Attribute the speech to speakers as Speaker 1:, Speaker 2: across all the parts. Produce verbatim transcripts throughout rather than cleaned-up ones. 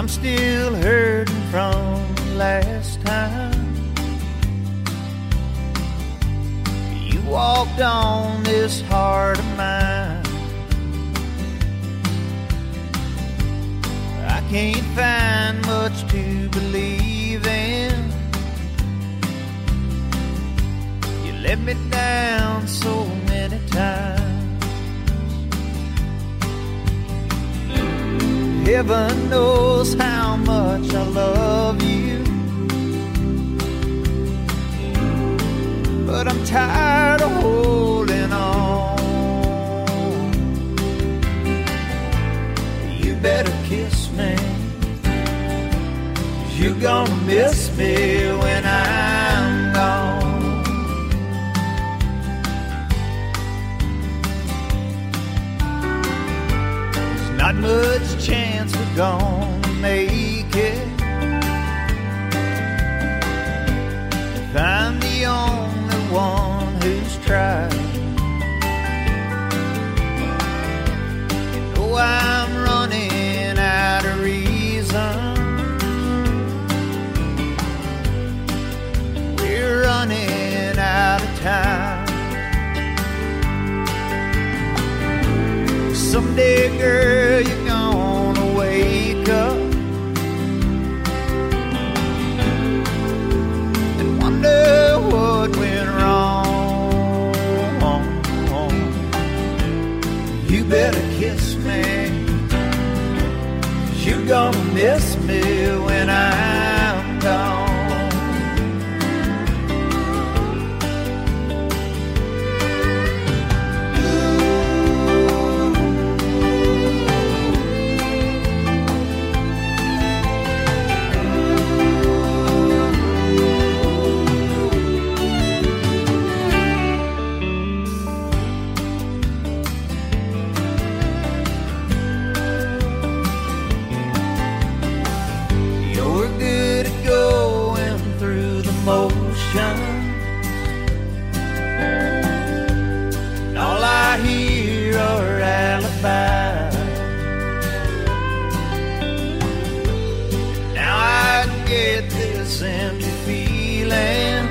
Speaker 1: I'm still hurting from last time you walked on this heart of mine. I can't find much to believe in. You let me down so many times. Heaven knows how much I love you, but I'm tired of holding on. You better kiss me, 'cause you're gonna miss me when I'm gone. Not much chance we're gonna make it if I'm the only one who's tried. You know I'm running out of reason. We're running out of time. Someday, girl, you're gonna wake up and wonder what went wrong. You better kiss me, 'cause you're gonna miss me when I'm gone. Empty feeling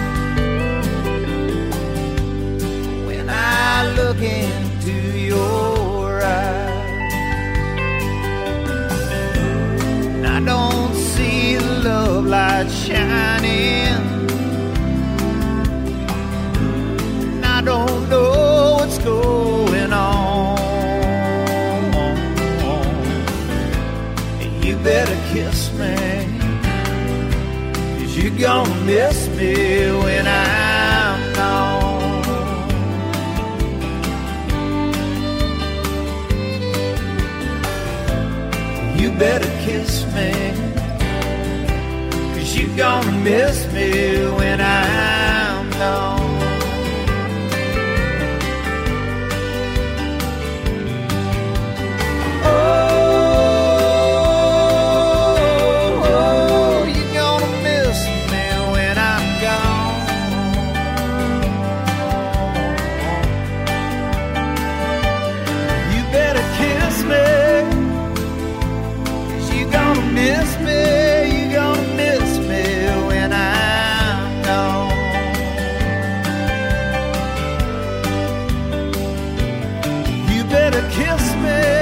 Speaker 1: when I look into your eyes, and I don't see the love light shining, and I don't know what's going on. You better kiss me, you're gonna miss me when I'm gone. You better kiss me, 'cause you're gonna miss me when I'm gone. Kiss me.